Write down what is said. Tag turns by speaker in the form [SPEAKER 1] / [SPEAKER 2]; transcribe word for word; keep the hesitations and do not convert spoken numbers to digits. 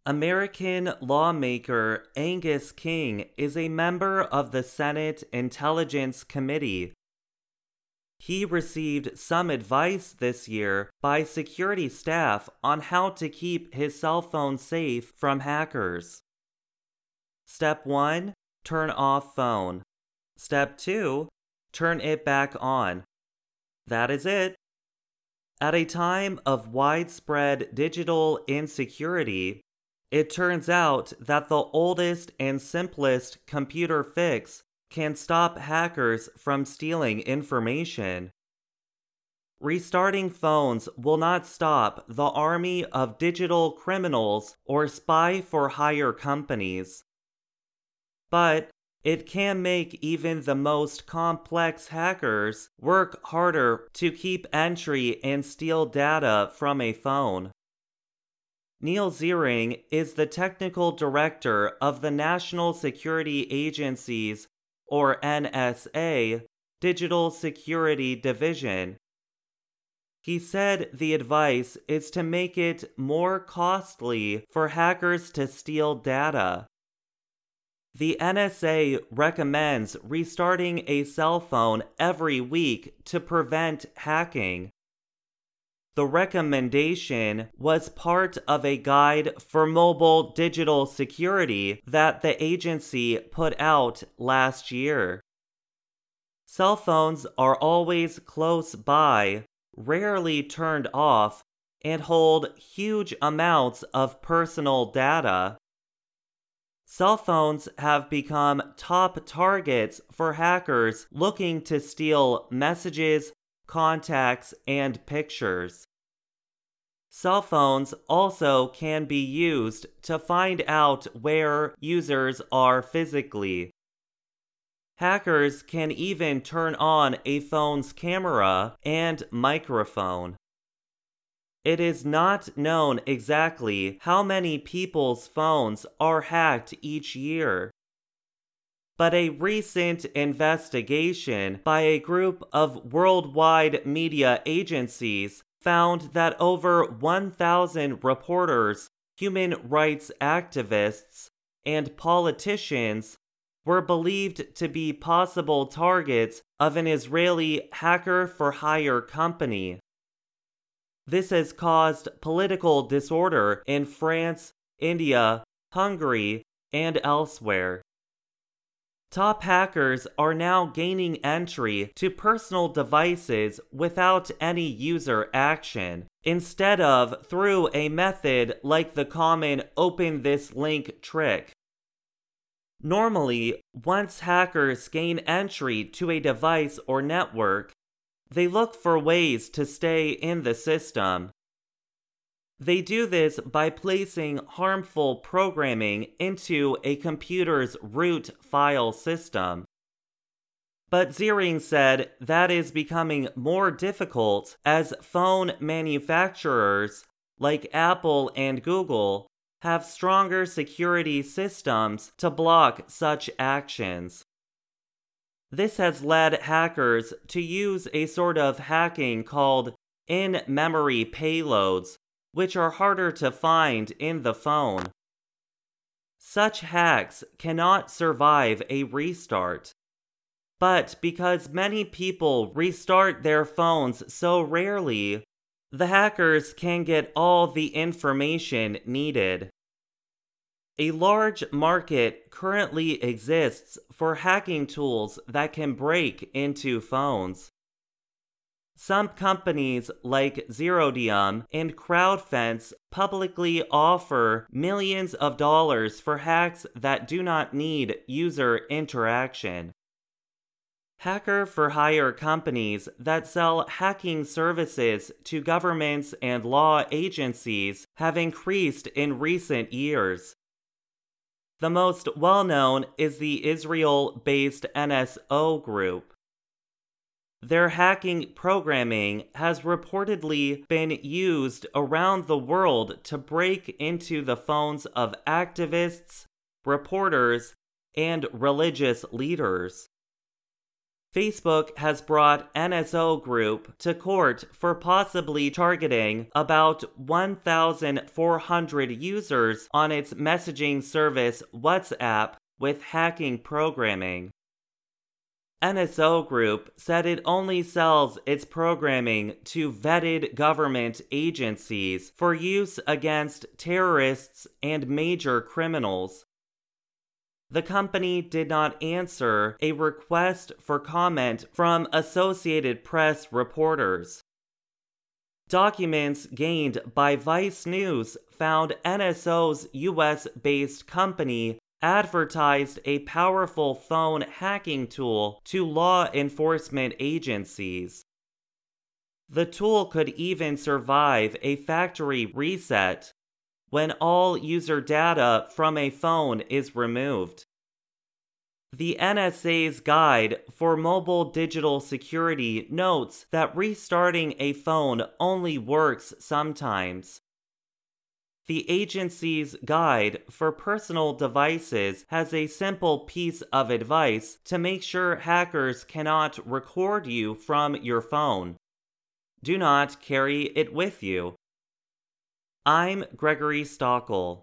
[SPEAKER 1] American lawmaker Angus King is a member of the Senate Intelligence Committee. He received some advice this year by security staff on how to keep his cell phone safe from hackers. Step one. Turn off phone. Step two. Turn it back on. That is it. At a time of widespread digital insecurity, it turns out that the oldest and simplest computer fix can stop hackers from stealing information. Restarting phones will not stop the army of digital criminals or spy-for-hire companies. But it can make even the most complex hackers work harder to keep entry and steal data from a phone. Neil Ziering is the technical director of the National Security Agency's, or N S A, Digital Security Division. He said the advice is to make it more costly for hackers to steal data. The N S A recommends restarting a cell phone every week to prevent hacking. The recommendation was part of a guide for mobile digital security that the agency put out last year. Cell phones are always close by, rarely turned off, and hold huge amounts of personal data. Cell phones have become top targets for hackers looking to steal messages, contacts, and pictures. Cell phones also can be used to find out where users are physically. Hackers can even turn on a phone's camera and microphone. It is not known exactly how many people's phones are hacked each year. But a recent investigation by a group of worldwide media agencies found that over one thousand reporters, human rights activists, and politicians were believed to be possible targets of an Israeli hacker-for-hire company. This has caused political disorder in France, India, Hungary, and elsewhere. Top hackers are now gaining entry to personal devices without any user action, instead of through a method like the common open this link trick. Normally, once hackers gain entry to a device or network, they look for ways to stay in the system. They do this by placing harmful programming into a computer's root file system. But Ziering said that is becoming more difficult as phone manufacturers like Apple and Google have stronger security systems to block such actions. This has led hackers to use a sort of hacking called in-memory payloads, which are harder to find in the phone. Such hacks cannot survive a restart. But because many people restart their phones so rarely, the hackers can get all the information needed. A large market currently exists for hacking tools that can break into phones. Some companies like Zerodium and CrowdFence publicly offer millions of dollars for hacks that do not need user interaction. Hacker-for-hire companies that sell hacking services to governments and law agencies have increased in recent years. The most well-known is the Israel-based N S O Group. Their hacking programming has reportedly been used around the world to break into the phones of activists, reporters, and religious leaders. Facebook has brought N S O Group to court for possibly targeting about one thousand four hundred users on its messaging service WhatsApp with hacking programming. N S O Group said it only sells its programming to vetted government agencies for use against terrorists and major criminals. The company did not answer a request for comment from Associated Press reporters. Documents gained by Vice News found N S O's U S-based company advertised a powerful phone hacking tool to law enforcement agencies. The tool could even survive a factory reset when all user data from a phone is removed. The N S A's Guide for Mobile Digital Security notes that restarting a phone only works sometimes. The agency's Guide for Personal Devices has a simple piece of advice to make sure hackers cannot record you from your phone. Do not carry it with you. I'm Gregory Stockel.